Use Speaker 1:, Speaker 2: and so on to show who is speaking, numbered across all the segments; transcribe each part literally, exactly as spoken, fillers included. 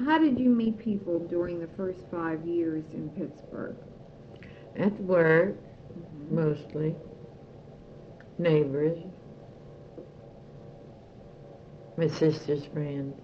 Speaker 1: how did you meet people during the first five years in Pittsburgh?
Speaker 2: At work,
Speaker 1: Mm-hmm.
Speaker 2: mostly. Neighbors. My sister's friends.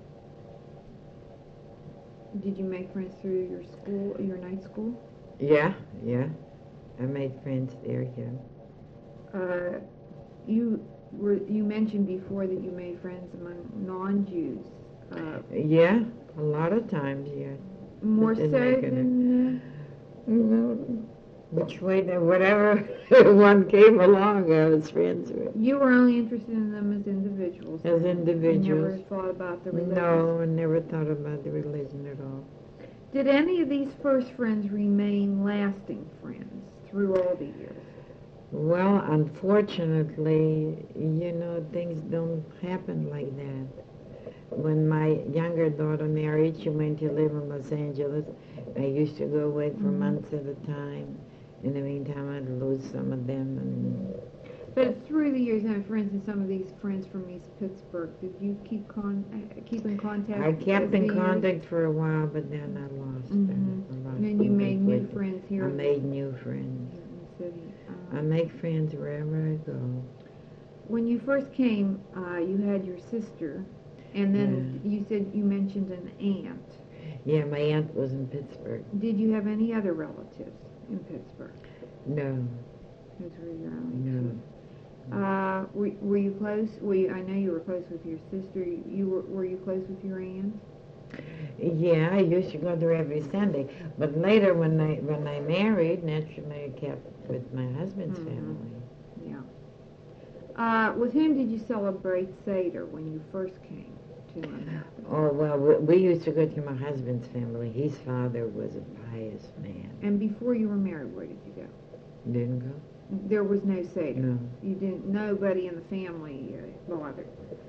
Speaker 1: Did you make friends through your school, your night school?
Speaker 2: Yeah, yeah. I made friends there, yeah.
Speaker 1: Uh, you were you mentioned before that you made friends among non-Jews. Uh,
Speaker 2: Yeah, a lot of times, yeah.
Speaker 1: more so
Speaker 2: Didn't make it
Speaker 1: than.
Speaker 2: Well, which way, they- whatever one came along, I was friends with.
Speaker 1: Uh, you were only interested in them as individuals.
Speaker 2: As
Speaker 1: You
Speaker 2: individuals.
Speaker 1: never thought about the religion.
Speaker 2: No, I never thought about the religion at all.
Speaker 1: Did any of these first friends remain lasting friends through all the years?
Speaker 2: Well, unfortunately, you know, things don't happen like that. When my younger daughter married, she went to live in Los Angeles. I used to go away for
Speaker 1: Mhm.
Speaker 2: months at a time. In the meantime, I'd lose some of them. And
Speaker 1: But through the years, now, for instance, some of these friends from East Pittsburgh, did you keep con uh, keep in contact?
Speaker 2: I kept
Speaker 1: as
Speaker 2: in
Speaker 1: the
Speaker 2: contact
Speaker 1: years?
Speaker 2: for a while, but then I lost
Speaker 1: Mhm.
Speaker 2: them. I lost
Speaker 1: And then you
Speaker 2: them
Speaker 1: made new
Speaker 2: completely.
Speaker 1: friends here.
Speaker 2: I
Speaker 1: in
Speaker 2: made
Speaker 1: the,
Speaker 2: new friends.
Speaker 1: here in the city. Uh,
Speaker 2: I make friends wherever I go.
Speaker 1: when you first came, uh, you had your sister, and then
Speaker 2: Yeah.
Speaker 1: you said you mentioned an aunt.
Speaker 2: Yeah, my aunt was in Pittsburgh.
Speaker 1: Did you have any other relatives in Pittsburgh?
Speaker 2: No,
Speaker 1: Those were your only
Speaker 2: no.
Speaker 1: two. Uh, were, were you close? Were you, I know you were close with your sister. You, you were, were you close with your aunt?
Speaker 2: Yeah, I used to go there every Sunday. But later, when I when I married, naturally I kept with my husband's
Speaker 1: Mhm.
Speaker 2: family.
Speaker 1: Yeah. Uh, with whom did you celebrate Seder when you first came to America?
Speaker 2: Oh, well, we, we used to go to my husband's family. His father was a pious man.
Speaker 1: And before you were married, where did you go?
Speaker 2: Didn't go?
Speaker 1: There was no Seder.
Speaker 2: No.
Speaker 1: You didn't. Nobody in the family uh, bothered.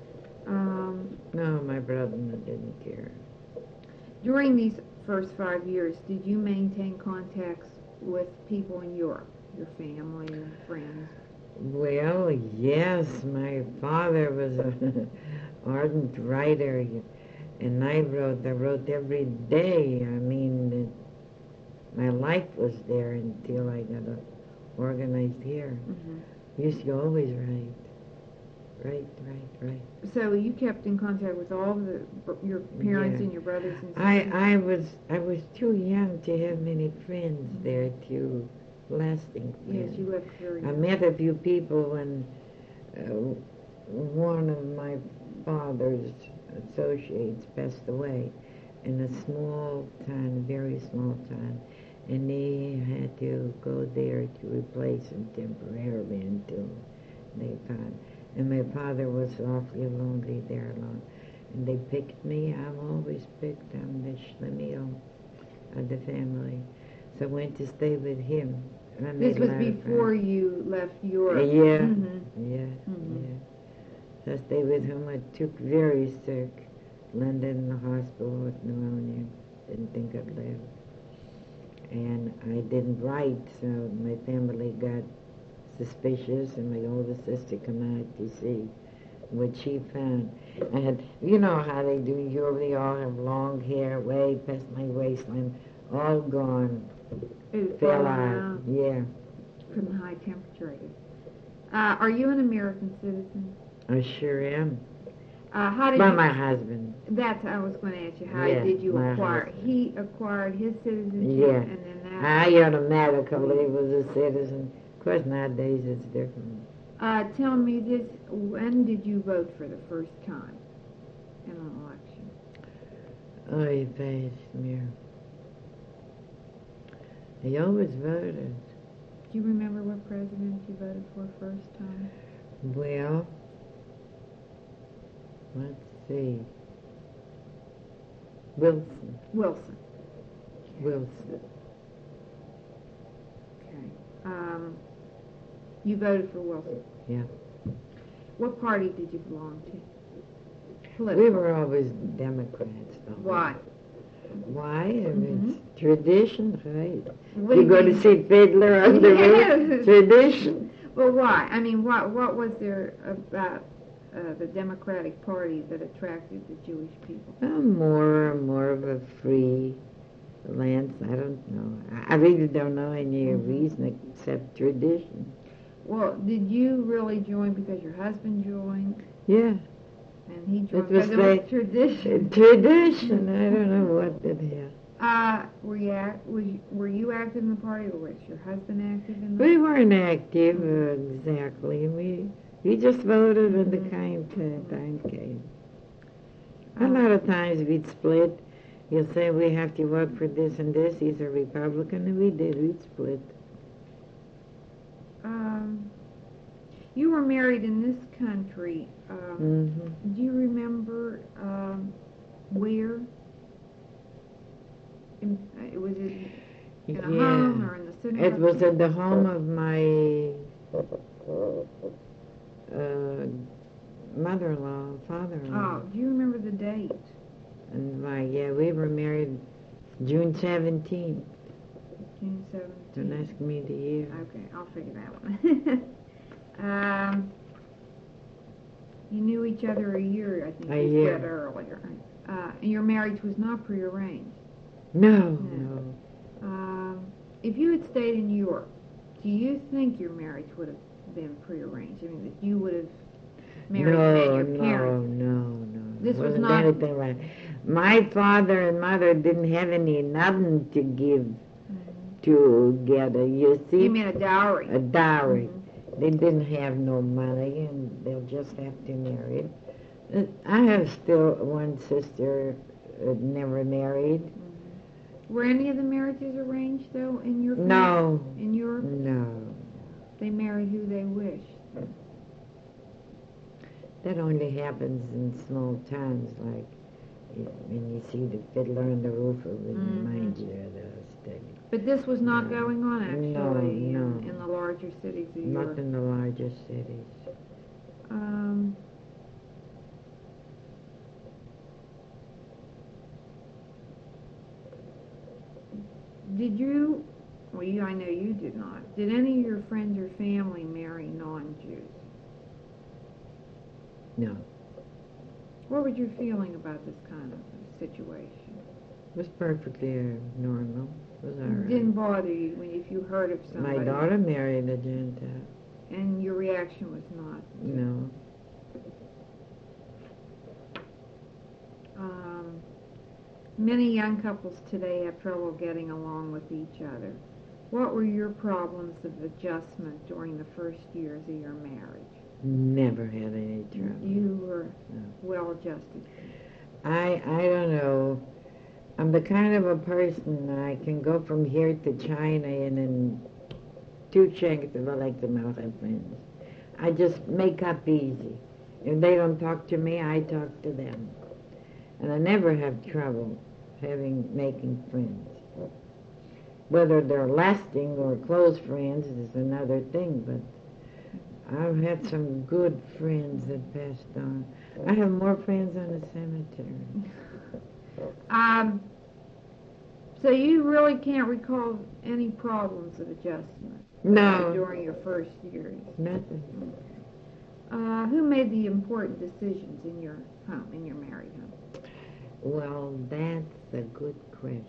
Speaker 1: Um,
Speaker 2: No, my brother didn't care.
Speaker 1: during these first five years, did you maintain contacts with people in Europe, your family and friends?
Speaker 2: Well, yes, my father was an ardent writer, and I wrote. I wrote every day. I mean, my life was there until I got uh, organized here.
Speaker 1: Mm-hmm.
Speaker 2: Used to always write, write, write, write.
Speaker 1: So you kept in contact with all the your parents
Speaker 2: Yeah.
Speaker 1: and your brothers and sisters?
Speaker 2: I I was I was too young to have many friends there, to lasting friends.
Speaker 1: Yes, you left very
Speaker 2: I
Speaker 1: young.
Speaker 2: met a few people when uh, one of my father's associates passed away in a small town, very small town, and he had to go there to replace him temporarily until they found. And my father was awfully lonely there alone. And they picked me. I'm always picked. I'm the schlemiel of the family. So I went to stay with him. And I
Speaker 1: This
Speaker 2: made
Speaker 1: was
Speaker 2: a lot of
Speaker 1: before
Speaker 2: friends.
Speaker 1: you left
Speaker 2: Uh,
Speaker 1: Europe.
Speaker 2: yeah,
Speaker 1: Mm-hmm.
Speaker 2: yeah,
Speaker 1: Mhm.
Speaker 2: yeah. So I stayed with him. I took very sick. Landed in the hospital with pneumonia. Didn't think I'd live. And I didn't write, so my family got suspicious, and my older sister came out to see what she found. I had, you know how they do in Europe, they all have long hair way past my waistline, all gone,
Speaker 1: It
Speaker 2: fell
Speaker 1: fell
Speaker 2: out,
Speaker 1: out
Speaker 2: yeah.
Speaker 1: from the high temperature. I guess. Uh, are you an American citizen?
Speaker 2: I sure am.
Speaker 1: Uh, how did
Speaker 2: By
Speaker 1: you?
Speaker 2: my husband.
Speaker 1: That's I was going to ask you. How
Speaker 2: Yeah,
Speaker 1: did you
Speaker 2: my
Speaker 1: acquire?
Speaker 2: husband.
Speaker 1: He acquired his citizenship,
Speaker 2: Yeah.
Speaker 1: and then that.
Speaker 2: I automatically was a citizen. Of course, nowadays it's different.
Speaker 1: Uh, tell me this: when did you vote for the first time in an election?
Speaker 2: Oh, you passed me. He always voted.
Speaker 1: Do you remember what president you voted for first time?
Speaker 2: Well, let's see. Wilson.
Speaker 1: Wilson.
Speaker 2: Wilson.
Speaker 1: Okay. Um, you voted for Wilson.
Speaker 2: Yeah.
Speaker 1: What party did you belong to?
Speaker 2: We
Speaker 1: Political.
Speaker 2: were always Democrats. Though.
Speaker 1: Why?
Speaker 2: Why? I
Speaker 1: Mhm.
Speaker 2: mean, it's tradition, right?
Speaker 1: What
Speaker 2: You
Speaker 1: do
Speaker 2: go
Speaker 1: mean?
Speaker 2: to see Fiddler on the
Speaker 1: Yes.
Speaker 2: Roof. Tradition.
Speaker 1: Well, why? I mean, what what was there about uh, the Democratic Party that attracted the Jewish people?
Speaker 2: Well, more, more of a free lance. I don't know. I I really don't know any
Speaker 1: Mhm.
Speaker 2: reason except tradition.
Speaker 1: Well, did you really join because your husband joined
Speaker 2: Yeah,
Speaker 1: and he joined
Speaker 2: was
Speaker 1: because it was
Speaker 2: like-
Speaker 1: tradition?
Speaker 2: tradition. I don't know what it is.
Speaker 1: Uh, were you, act, was you, were you active in the party or was your husband active in the
Speaker 2: We weren't active uh, exactly. We we just voted when the
Speaker 1: Mhm.
Speaker 2: time, ca- time came. A
Speaker 1: Uh,
Speaker 2: lot of times we'd split. You'll say we have to vote for this and this. He's a Republican, and we did. We'd split.
Speaker 1: Um, you were married in this country. Um,
Speaker 2: hmm
Speaker 1: Do you remember um, where? In, uh, was it in a
Speaker 2: Yeah.
Speaker 1: home or in the synagogue?
Speaker 2: It was at the home of my uh, mother-in-law, father-in-law.
Speaker 1: Oh, do you remember the date?
Speaker 2: And my, yeah, we were married June seventeenth.
Speaker 1: June
Speaker 2: Don't
Speaker 1: seventeenth.
Speaker 2: ask me the year.
Speaker 1: Okay, I'll figure that one. um, you knew each other a year, I think
Speaker 2: A
Speaker 1: you
Speaker 2: year.
Speaker 1: said earlier. Uh, and your marriage was not prearranged.
Speaker 2: No,
Speaker 1: No.
Speaker 2: no.
Speaker 1: Um, if you had stayed in Europe, do you think your marriage would have been prearranged? I mean, that you would have married
Speaker 2: no,
Speaker 1: and your
Speaker 2: no,
Speaker 1: parents?
Speaker 2: no, no.
Speaker 1: This was
Speaker 2: Wasn't
Speaker 1: not-
Speaker 2: anything like. My father and mother didn't have any nothing to give
Speaker 1: Mhm.
Speaker 2: together. You see,
Speaker 1: You mean a dowry?
Speaker 2: a dowry.
Speaker 1: Mhm.
Speaker 2: They didn't have no money, and they'll just have to marry it. Uh, I have still one sister uh, never married.
Speaker 1: Mhm. Were any of the marriages arranged, though, in your family?
Speaker 2: No,
Speaker 1: In Europe?
Speaker 2: no.
Speaker 1: They married who they wished.
Speaker 2: That only happens in small towns, like y- when you see the fiddler on the roof, it would
Speaker 1: Mhm.
Speaker 2: remind you of those things.
Speaker 1: But this was not
Speaker 2: No.
Speaker 1: going on, actually,
Speaker 2: No,
Speaker 1: in,
Speaker 2: no.
Speaker 1: in the larger cities of
Speaker 2: Not
Speaker 1: Europe.
Speaker 2: in the larger cities.
Speaker 1: Um, did you, well, you, I know you did not. Did any of your friends or family marry non-Jews?
Speaker 2: No.
Speaker 1: What was your feeling about this kind of situation?
Speaker 2: It was perfectly uh, normal. It was all
Speaker 1: It
Speaker 2: right.
Speaker 1: didn't bother you when if you heard of somebody?
Speaker 2: My daughter married a Gentile.
Speaker 1: And your reaction was not?
Speaker 2: No.
Speaker 1: Um, many young couples today have trouble getting along with each other. What were your problems of adjustment during the first years of your marriage?
Speaker 2: Never had any trouble.
Speaker 1: You were
Speaker 2: No.
Speaker 1: well adjusted.
Speaker 2: I I don't know. I'm the kind of a person I can go from here to China and in two seconds if I like them out have friends. I just make up easy. If they don't talk to me, I talk to them. And I never have trouble having making friends. Whether they're lasting or close friends is another thing, but I've had some good friends that passed on. I have more friends on the cemetery.
Speaker 1: Um, so you really can't recall any problems of adjustment uh,
Speaker 2: No.
Speaker 1: during your first years.
Speaker 2: Nothing.
Speaker 1: Uh, who made the important decisions in your home, in your married home?
Speaker 2: Well, that's a good question.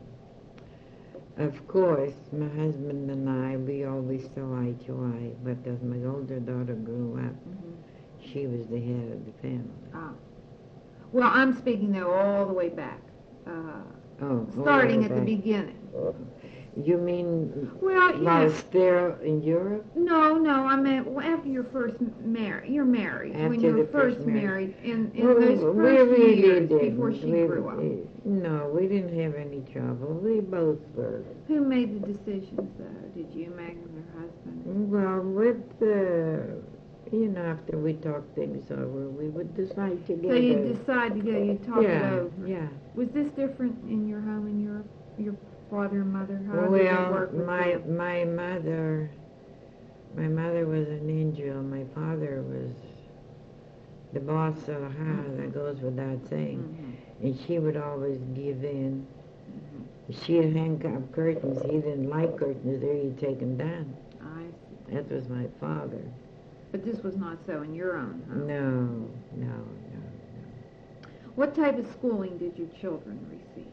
Speaker 2: Of course, my husband and I, we always saw eye to eye, but as my older daughter grew up,
Speaker 1: Mm-hmm.
Speaker 2: she was the head of the family.
Speaker 1: Ah. Well, I'm speaking though all the way back, uh,
Speaker 2: Oh,
Speaker 1: starting
Speaker 2: oh,
Speaker 1: at the
Speaker 2: back-
Speaker 1: beginning.
Speaker 2: You mean
Speaker 1: Well,
Speaker 2: while
Speaker 1: yes.
Speaker 2: still in Europe?
Speaker 1: No, no, I meant well, after your first marriage. You're married when
Speaker 2: After
Speaker 1: you were
Speaker 2: the first
Speaker 1: first
Speaker 2: marriage.
Speaker 1: married, in, in
Speaker 2: Well,
Speaker 1: those
Speaker 2: we
Speaker 1: first
Speaker 2: really
Speaker 1: years
Speaker 2: didn't.
Speaker 1: before she
Speaker 2: we,
Speaker 1: grew up.
Speaker 2: we- No, we didn't have any trouble. We both were.
Speaker 1: Who made the decisions, though? Did you make them, your husband?
Speaker 2: Well, with the, you know, after we talked things over, we would decide
Speaker 1: So
Speaker 2: together.
Speaker 1: you decide to go, you talk
Speaker 2: yeah,
Speaker 1: it over.
Speaker 2: yeah.
Speaker 1: Was this different in your home in Europe? Your father and mother? How did it
Speaker 2: Well,
Speaker 1: work with
Speaker 2: my
Speaker 1: them?
Speaker 2: my mother, my mother was an angel. My father was the boss of the house. That goes without saying.
Speaker 1: Mhm,
Speaker 2: And she would always give in.
Speaker 1: mhm.
Speaker 2: She'd hang up curtains. He didn't like curtains there. He'd take them down.
Speaker 1: I see.
Speaker 2: That was my father.
Speaker 1: But this was not so in your own home.
Speaker 2: No, no, no, no.
Speaker 1: What type of schooling did your children receive?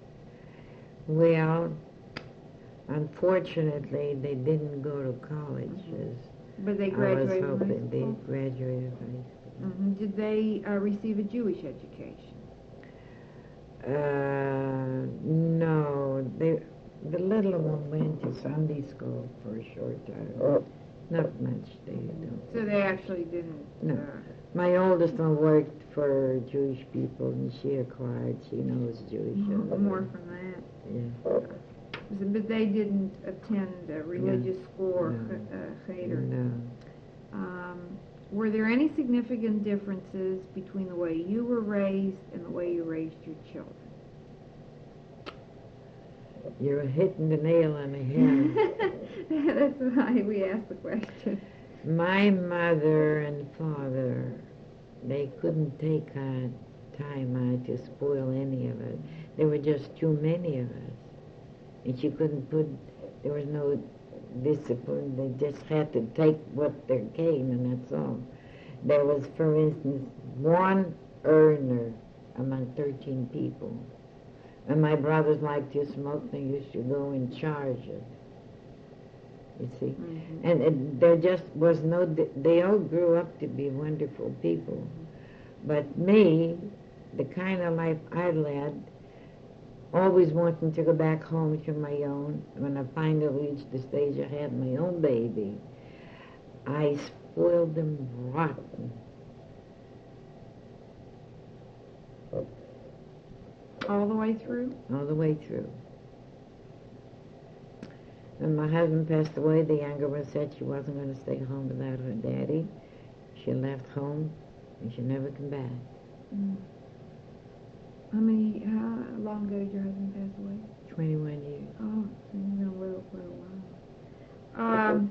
Speaker 2: Well, unfortunately, they didn't go to colleges.
Speaker 1: But they
Speaker 2: I was
Speaker 1: graduated from high
Speaker 2: hoping they
Speaker 1: school?
Speaker 2: graduated high school.
Speaker 1: hmm Did they uh, receive a Jewish education?
Speaker 2: Uh, no, they, the little one went to Sunday school for a short time. Not much, they don't.
Speaker 1: So they actually didn't...
Speaker 2: No.
Speaker 1: Uh,
Speaker 2: My oldest one worked for Jewish people, and she acquired, she knows Jewish.
Speaker 1: more from that.
Speaker 2: Yeah.
Speaker 1: So- But they didn't attend a religious school or
Speaker 2: No.
Speaker 1: ch- uh, cheder.
Speaker 2: No.
Speaker 1: Um, were there any significant differences between the way you were raised and the way you raised your children?
Speaker 2: You're hitting the nail on the head.
Speaker 1: That's why we asked the question.
Speaker 2: My mother and father, they couldn't take uh, time out to spoil any of us. There were just too many of us. And she couldn't put, there was no discipline. They just had to take what there came, and that's all. There was, for instance, one earner among thirteen people. And my brothers liked to smoke, they used to go and charge it. You see?
Speaker 1: Mm-hmm.
Speaker 2: And it, there just was no, they all grew up to be wonderful people. But me, the kind of life I led, always wanting to go back home to my own, when I finally reached the stage I had my own baby, I spoiled them rotten.
Speaker 1: All the way through?
Speaker 2: All the way through. When my husband passed away, the younger one said she wasn't going to stay home without her daddy. She left home, and she never came back.
Speaker 1: Mm. How many, how long ago did your husband pass away?
Speaker 2: twenty-one years.
Speaker 1: Oh, so you've been with him for a while. Um,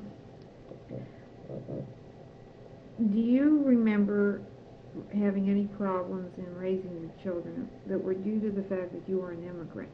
Speaker 1: do you remember having any problems in raising your children that were due to the fact that you were an immigrant?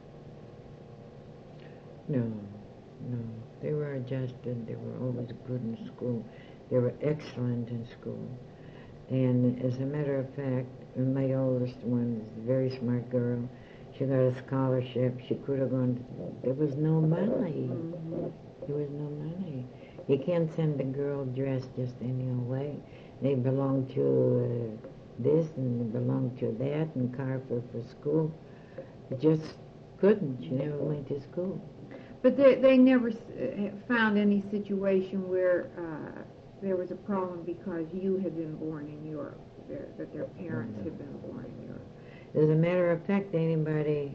Speaker 2: No, no. They were adjusted. They were always good in school. They were excellent in school. And as a matter of fact, my oldest one is a very smart girl. She got a scholarship. She could have gone to, there was no money.
Speaker 1: Mm-hmm.
Speaker 2: There was no money. You can't send a girl dressed just any old way. They belong to uh, this and they belong to that and carve her for school. It just couldn't. She never went to school.
Speaker 1: But they, they never s- uh, found any situation where uh, there was a problem because you had been born in Europe, their, that their parents had been born in Europe.
Speaker 2: As a matter of fact, anybody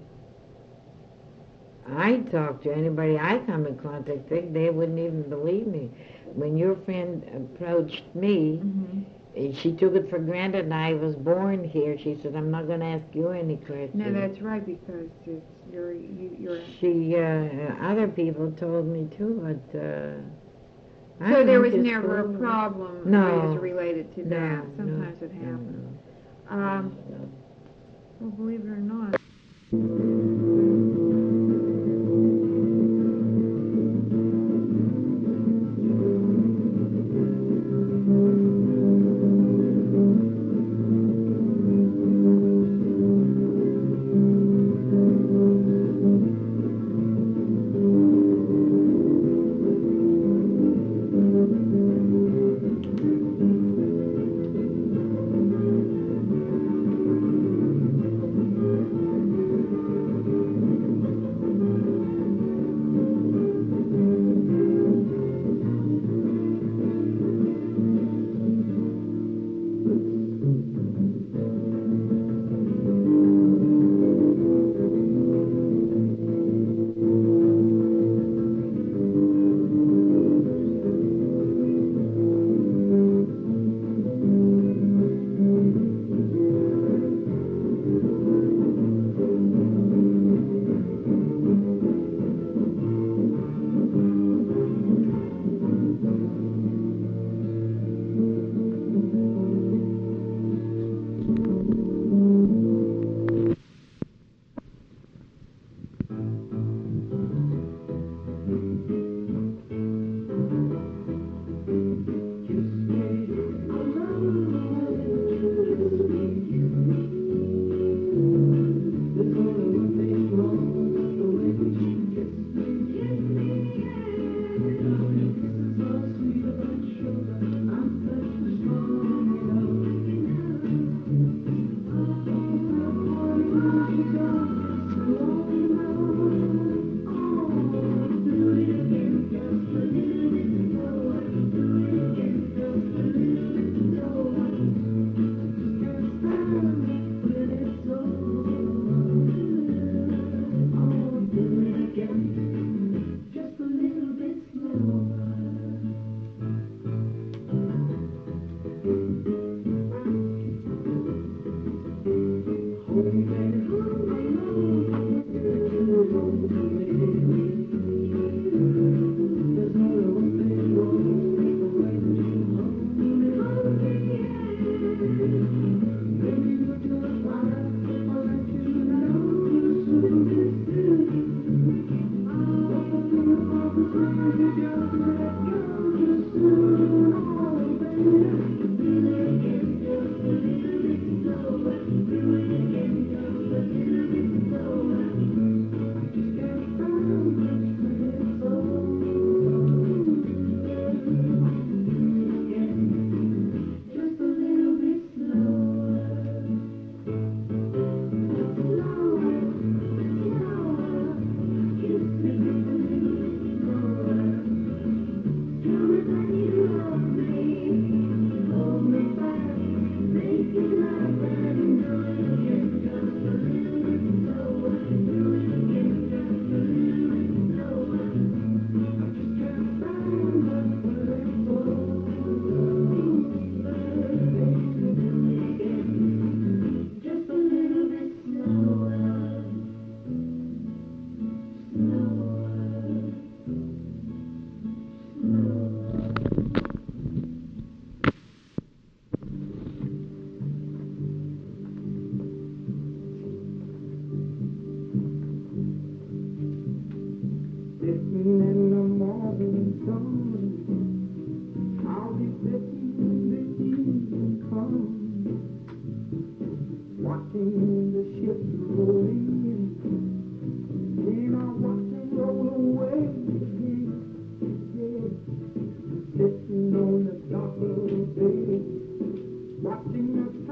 Speaker 2: I talk to, anybody I come in contact with, they wouldn't even believe me. When your friend approached me,
Speaker 1: Mm-hmm.
Speaker 2: she took it for granted I was born here. She said, I'm not going to ask you any questions.
Speaker 1: No, that's right, because it's, you're, you, you're...
Speaker 2: She, uh, other people told me too, but, uh... I
Speaker 1: So there
Speaker 2: went
Speaker 1: was
Speaker 2: to
Speaker 1: never
Speaker 2: school.
Speaker 1: a problem
Speaker 2: No.
Speaker 1: that was related to
Speaker 2: No,
Speaker 1: that. Sometimes
Speaker 2: no,
Speaker 1: it
Speaker 2: no,
Speaker 1: happens.
Speaker 2: no,
Speaker 1: Um,
Speaker 2: no.
Speaker 1: well, believe it or not,
Speaker 3: Sitting in the morning sun, I'll be sitting the evening come, watching the ships roll in, then I'll watch them roll away again, yeah. Sitting on the dock of the bay, watching the